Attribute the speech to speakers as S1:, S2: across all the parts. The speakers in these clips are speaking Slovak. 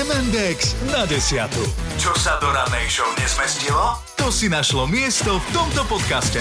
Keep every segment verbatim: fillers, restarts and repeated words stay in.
S1: em end exs na desiatu. Čo sa do rannej show nezmestilo? To si našlo miesto v tomto podcaste.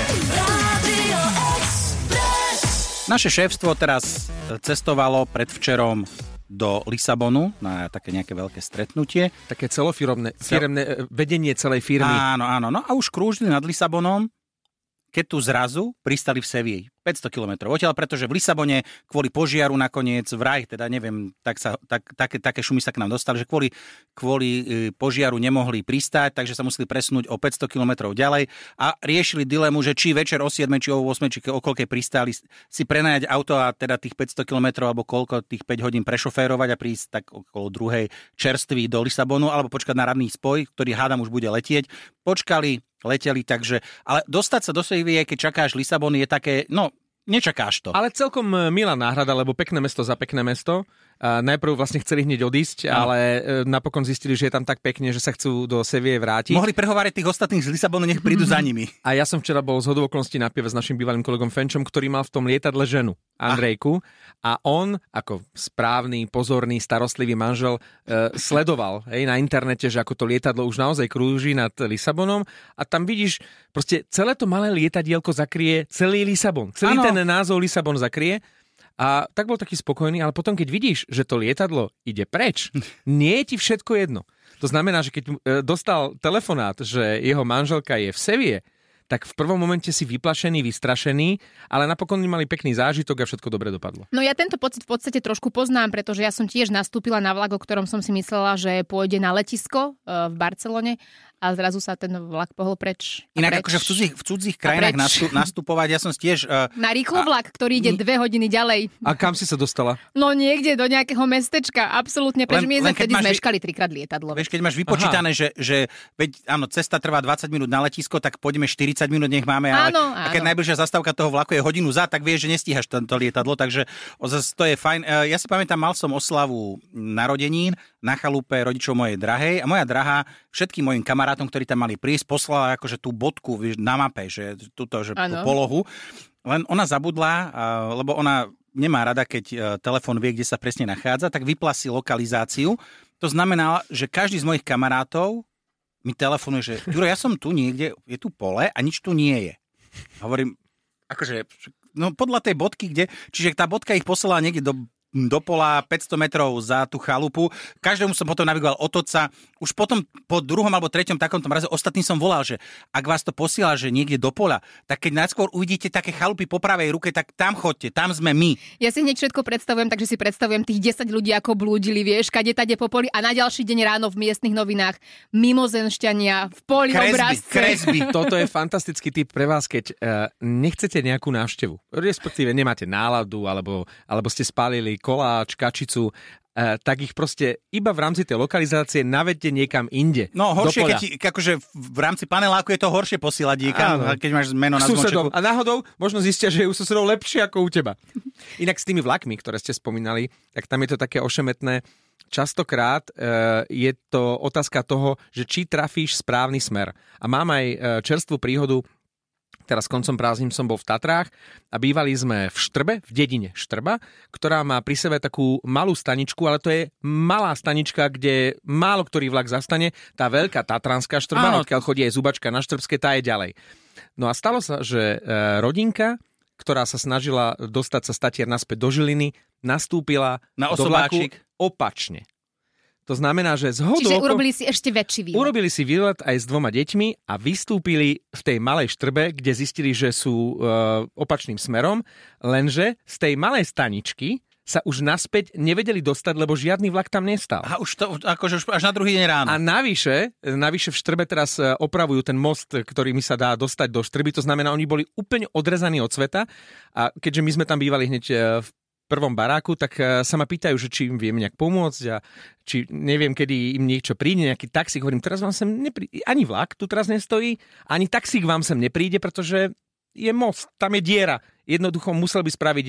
S1: Radio Express.
S2: Naše šéfstvo teraz cestovalo predvčerom do Lisabonu na také nejaké veľké stretnutie.
S3: Také celofiremné firemné vedenie celej firmy.
S2: Áno, áno. No a už krúžili nad Lisabonom, keď tu zrazu pristali v Sevii. päťsto kilometrov odtiaľ, pretože v Lisabone kvôli požiaru nakoniec vraj, teda neviem, tak sa, tak, také, také šumy sa k nám dostali, že kvôli, kvôli požiaru nemohli pristáť, takže sa museli presunúť o päťsto kilometrov ďalej a riešili dilemu, že či večer o siedmej, či o ôsmej, či o koľkej pristáli, si prenajať auto a teda tých päťsto kilometrov alebo koľko tých päť hodín prešoférovať a prísť tak okolo druhej čerství do Lisabonu, alebo počkať na radný spoj, ktorý hádam už bude letieť. Počkali, leteli, takže... Ale dostať sa do Sevie, keď čakáš Lisabon, je také... No, nečakáš to.
S3: Ale celkom milá náhrada, lebo pekné mesto za pekné mesto. A najprv vlastne chceli hneď odísť, no. ale napokon zistili, že je tam tak pekne, že sa chcú do Sevie vrátiť.
S2: Mohli prehovárať tých ostatných z Lisabonu, nech prídu za nimi.
S3: A ja som včera bol zhodou okolností na pive s našim bývalým kolegom Fenčom, ktorý mal v tom lietadle ženu, Andrejku. A on, ako správny, pozorný, starostlivý manžel, e, sledoval hej, na internete, že ako to lietadlo už naozaj krúži nad Lisabonom. A tam vidíš, proste celé to malé lietadielko zakrie celý Lisabon. Celý ano. Ten názov Lisabon zakrie. A tak bol taký spokojný, ale potom, keď vidíš, že to lietadlo ide preč, nie je ti všetko jedno. To znamená, že keď dostal telefonát, že jeho manželka je v Sevie, tak v prvom momente si vyplašený, vystrašený, ale napokon mali pekný zážitok a všetko dobre dopadlo.
S4: No ja tento pocit v podstate trošku poznám, pretože ja som tiež nastúpila na vlak, o ktorom som si myslela, že pôjde na letisko v Barcelone a zrazu sa ten vlak pohol preč.
S2: Inak
S4: preč.
S2: akože v cudzích, v cudzích krajinách nastup, nastupovať, ja som tiež... Uh,
S4: na rýchlo vlak, ktorý ide dve hodiny ďalej.
S3: A kam si sa dostala?
S4: No niekde do nejakého mestečka, absolútne. Pretože my sme vtedy zmeškali trikrát lietadlo.
S2: Vieš, keď máš vypočítané, že, že veď, áno, cesta trvá dvadsať minút na letisko, tak poďme štyridsať minút, nech máme. Ale,
S4: áno, áno.
S2: A keď najbližšia zastávka toho vlaku je hodinu za, tak vieš, že nestíhaš to, to lietadlo, takže to je fajn. Ja si pamätám, mal som oslavu narodenín na chalupe rodičov mojej drahej a moja drahá všetkým mojim kamarátom, ktorí tam mali prísť, poslala akože tú bodku vieš, na mape, že túto že tú polohu. Len ona zabudla, lebo ona nemá rada, keď telefón vie, kde sa presne nachádza, tak vypla si lokalizáciu. To znamená, že každý z mojich kamarátov mi telefonuje, že Ďuro, ja som tu niekde, je tu pole a nič tu nie je. A hovorím, akože, no podľa tej bodky, kde, čiže tá bodka ich poslala niekde do do pola päťsto metrov za tú chalupu. Každému som potom navigoval otoť sa. Už potom po druhom alebo treťom takomto mraze ostatným som volal, že ak vás to posiela, že niekde do pola, tak keď najskôr uvidíte také chalupy po pravej ruke, tak tam chodte, tam sme my.
S4: Ja si hneď všetko predstavujem, takže si predstavujem tých desať ľudí, ako blúdili, vieš, kade tade po poli a na ďalší deň ráno v miestnych novinách mimozenšťania v poli obrázce.
S3: Kresby. Toto je fantastický tip pre vás, keď uh, nechcete nejakú návštevu, respektíve nemáte náladu alebo, alebo ste spálili koláč, kačicu, e, tak ich proste iba v rámci tej lokalizácie navedte niekam inde.
S2: No horšie, keď ti, akože v rámci paneláku je to horšie posielať niekam, keď máš meno na
S3: zmočeku. A náhodou možno zistia, že je u susedov lepšie ako u teba. Inak s tými vlakmi, ktoré ste spomínali, tak tam je to také ošemetné. Častokrát e, je to otázka toho, že či trafíš správny smer. A mám aj e, čerstvú príhodu. Teraz koncom prázdnin som bol v Tatrách a bývali sme v Štrbe, v dedine Štrba, ktorá má pri sebe takú malú staničku, ale to je malá stanička, kde málo ktorý vlak zastane. Tá veľká tatranská Štrba, odkiaľ chodí aj Zubačka na Štrbské, tá je ďalej. No a stalo sa, že rodinka, ktorá sa snažila dostať sa z Tatier naspäť do Žiliny, nastúpila
S2: na
S3: do vlaku opačne. To znamená, že z hodou...
S4: Čiže urobili si ešte väčší výlet.
S3: Urobili si výlet aj s dvoma deťmi a vystúpili v tej malej Štrbe, kde zistili, že sú e, opačným smerom, lenže z tej malej staničky sa už naspäť nevedeli dostať, lebo žiadny vlak tam nestal.
S2: A už to akože až na druhý deň ráno.
S3: A navyše, navyše v Štrbe teraz opravujú ten most, ktorými sa dá dostať do Štrby, to znamená, oni boli úplne odrezaní od sveta a keďže my sme tam bývali hneď v prvom baráku, tak sa ma pýtajú, že či im viem nejak pomôcť a či neviem, kedy im niečo príde, nejaký taxík. Hovorím, teraz vám sem nepríde, ani vlak tu teraz nestojí, ani taxík vám sem nepríde, pretože je most, tam je diera. Jednoducho musel by spraviť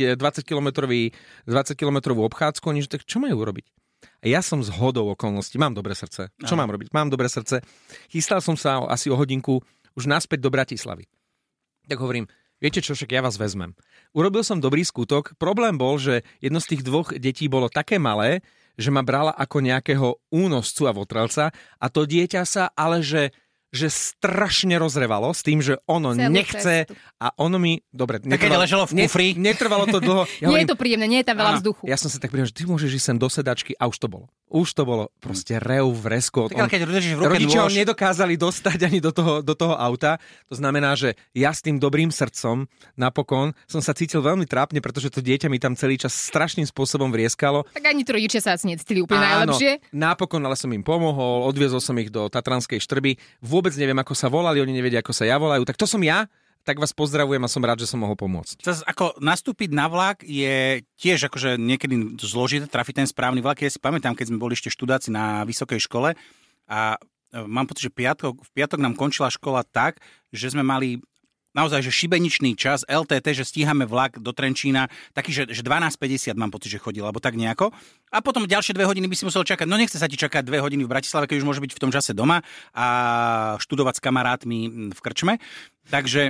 S3: dvadsať kilometrovú obchádzku, oni že tak čo majú urobiť? A ja som z hodou okolností, mám dobré srdce. Čo Aha. mám robiť? Mám dobré srdce. Chystal som sa asi o hodinku už naspäť do Bratislavy. Tak hovorím, viete čo, však ja vás vezmem. Urobil som dobrý skutok. Problém bol, že jedno z tých dvoch detí bolo také malé, že ma brala ako nejakého únoscu a votrelca a to dieťa sa ale, že že strašne rozrevalo s tým, že ono celú nechce cestu. A ono mi... Dobre,
S2: netrvalo, leželo v kufri.
S3: Ne, netrvalo to dlho.
S4: Ja nie hovorím, je to príjemné, nie je tam veľa vzduchu.
S3: Ja som sa tak pridal, že ty môžeš ísť sem do sedačky a už to bolo. Už to bolo proste rev, vresko.
S2: Tak, keď držíš v ruke
S3: rodičia ho
S2: nôž...
S3: nedokázali dostať ani do toho, do toho auta. To znamená, že ja s tým dobrým srdcom napokon som sa cítil veľmi trápne, pretože to dieťa mi tam celý čas strašným spôsobom vrieskalo.
S4: Tak ani to rodičia sa asi necítili úplne
S3: Áno,
S4: najlepšie.
S3: Napokon ale som im pomohol, odviezol som ich do Tatranskej Štrby. Vôbec neviem, ako sa volali, oni nevedia, ako sa ja volajú. Tak to som ja. Tak vás pozdravujem a som rád, že som mohol pomôcť.
S2: Zas, ako nastúpiť na vlak je tiež akože niekedy zložité, trafiť ten správny vlak. Ja si pamätám, keď sme boli ešte študáci na vysokej škole a mám pocit, že piatok, v piatok nám končila škola tak, že sme mali naozaj, že šibeničný čas, el té té, že stíhame vlak do Trenčína, taký, že, že dvanásť päťdesiat mám pocit, že chodil, alebo tak nejako. A potom ďalšie dve hodiny by si musel čakať. No nechce sa ti čakať dve hodiny v Bratislave, keď už môže byť v tom čase doma a študovať s kamarátmi v krčme. Takže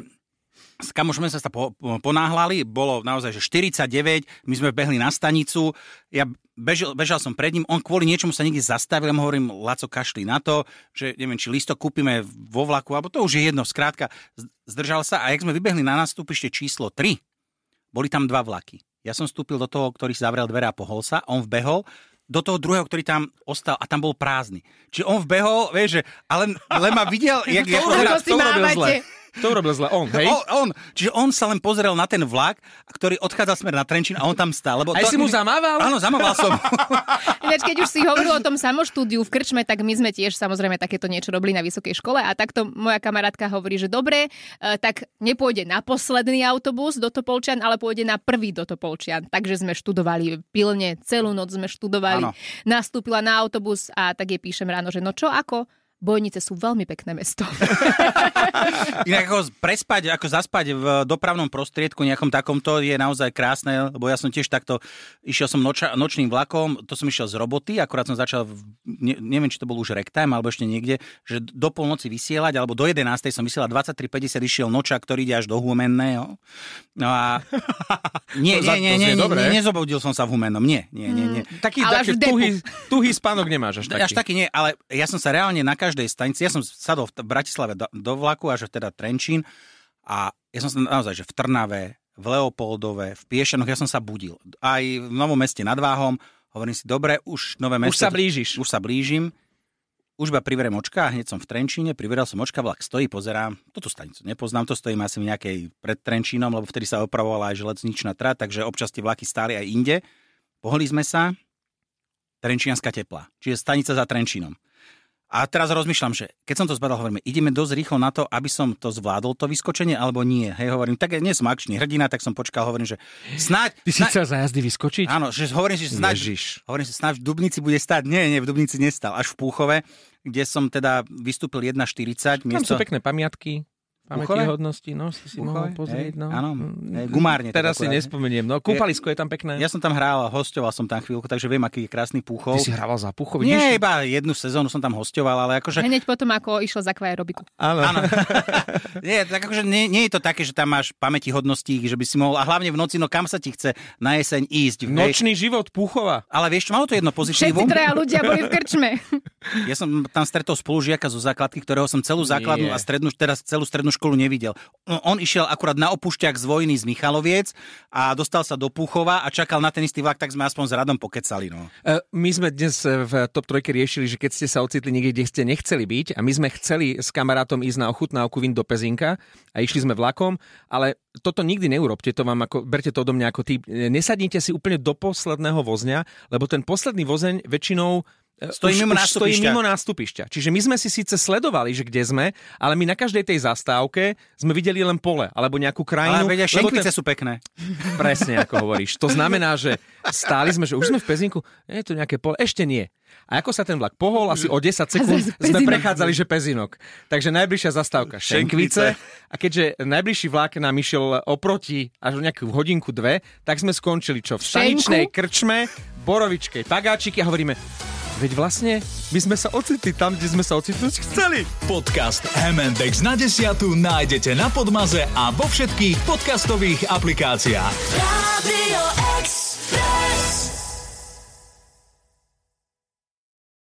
S2: s kamošmi sme sa po, po, ponáhľali, bolo naozaj, že štyridsaťdeväť, my sme behli na stanicu, ja bežal, bežal som pred ním, on kvôli niečomu sa niekde zastavil, ja mu hovorím, Laco, kašli na to, že neviem, či listok kúpime vo vlaku, alebo to už je jedno, skrátka, zdržal sa a jak sme vybehli na nástupište číslo tri, boli tam dva vlaky. Ja som vstúpil do toho, ktorý si zavrel dvere a pohol sa, on vbehol, do toho druhého, ktorý tam ostal a tam bol prázdny. Čiže on vbehol, vieš, že, ale len ma videl, jak ja
S4: pozerám, to robil zle.
S3: To urobil zle on, hej?
S2: On, on. Čiže on sa len pozrel na ten vlak, ktorý odchádzal smer na Trenčín a on tam stál. Lebo
S3: Aj
S2: to,
S3: si mu zamával?
S2: Áno, zamával som.
S4: Ináč, keď už si hovoril o tom samoštúdiu v krčme, tak my sme tiež samozrejme takéto niečo robili na vysokej škole a takto moja kamarátka hovorí, že dobre, tak nepôjde na posledný autobus do Topolčian, ale pôjde na prvý do Topolčian. Takže sme študovali pilne, celú noc sme študovali. Áno. Nastúpila na autobus a tak jej píšem ráno, že no čo, ako? Bojnice sú veľmi pekné mesto.
S2: Inak ako prespať, ako zaspať v dopravnom prostriedku nejakom takomto je naozaj krásne, lebo ja som tiež takto, išiel som noča, nočným vlakom, to som išiel z roboty, akurát som začal, ne, neviem, či to bol už Rectime, alebo ešte niekde, že do polnoci vysielať, alebo do jedenástej som vysielal, dvadsaťtri päťdesiat išiel noča, ktorý ide až do Humenného. No a nie, nie, nie, nie, nie, nie, nezobudil som sa v Humennom, nie, nie, nie, nie.
S3: Mm, taký, taký tuhý, tuhý spánok nemáš až taký.
S2: Až taký nie, ale ja som sa reálne na každej stanici, ja som sadol v Bratislave do, do vlaku, až teda Trenčín a ja som sa naozaj, že v Trnave, v Leopoldove, v Piešanoch, ja som sa budil. Aj v Novom Meste nad Váhom, hovorím si, dobre, už Nové Mesto...
S3: Už sa blížiš.
S2: Už sa blížim, už iba priverem očka, hneď som v Trenčíne, priveral som očka, vlak stojí, pozerám, toto stanicu nepoznám, to stojím asi v nejakej pred Trenčínom, lebo vtedy sa opravovala aj železničná trať, takže občas tie vlaky stáli aj inde. Pohli sme sa, Trenčianska Teplá, čiže stanica za Trenčínom. A teraz rozmýšľam, že keď som to zbadal, hovoríme, ideme dosť rýchlo na to, aby som to zvládol, to vyskočenie, alebo nie. Hej, hovorím, tak nie som akčný hrdina, tak som počkal, hovorím, že snáď...
S3: Ty si snáď, chcel za jazdy vyskočiť?
S2: Áno, že hovorím si, že snáď, hovorím si, snáď v Dubnici bude stáť. Nie, nie, v Dubnici nestal, až v Púchove, kde som teda vystúpil jedna štyridsať.
S3: Tam
S2: miesto...
S3: sú pekné pamiatky. Pamäti hodnosti, no, si si mohol pozrieť, no.
S2: Áno, gumárne.
S3: Teraz si nespomeniem, no, kúpalisko je tam pekné.
S2: Ja som tam hral, hostoval som tam chvíľku, takže viem, aký je krásny Púchov.
S3: Ty si hrával za Púchov?
S2: Nie, iba jednu sezónu som tam hostoval, ale akože...
S4: Hneď potom, ako išiel za aerobiku.
S3: Áno.
S2: Áno. Nie, tak akože nie, nie je to také, že tam máš pamäti hodností, že by si mohol, a hlavne v noci, no kam sa ti chce na jeseň ísť.
S3: Nočný život Púchova.
S2: Ale vieš, malo to jedno pozitívum.
S4: Všetci traja ľudia boli v krčme.
S2: Ja som tam stretol spolužiaka zo základky, ktorého som celú základnú a strednú, teraz celú strednú školu nevidel. On išiel akurát na opušťak z vojny z Michaloviec a dostal sa do Púchova a čakal na ten istý vlak, tak sme aspoň s Radom pokecali. No.
S3: My sme dnes v top trojke riešili, že keď ste sa ocitli niekde, kde ste nechceli byť a my sme chceli s kamarátom ísť na ochutnávku vín do Pezinka a išli sme vlakom, ale toto nikdy neurobte, to vám ako, berte to odo mňa ako typ. Nesadnite si úplne do posledného vozňa, lebo ten posledný vozeň väčšinou
S2: Stojí mimo,
S3: už stojí mimo nástupišťa. Čiže my sme si síce sledovali, že kde sme, ale my na každej tej zastávke sme videli len pole, alebo nejakú krajinu.
S2: Ale vedia, Šenkvice ten... sú pekné.
S3: Presne, ako hovoríš. To znamená, že stáli sme, že už sme v Pezinku, je tu nejaké pole, ešte nie. A ako sa ten vlak pohol, asi o desať sekúnd sme prechádzali, že Pezinok. Takže najbližšia zastávka Šenkvice. A keďže najbližší vlak nám išiel oproti až o nejakú hodinku, dve, tak sme skončili čo? V staničnej krčme, borovičkej pagáčiky a hovoríme, veď vlastne my sme sa ocitli tam, kde sme sa ocitnúť chceli.
S1: Podcast em end éks na desiatu nájdete na Podmaze a vo všetkých podcastových aplikáciách. Radio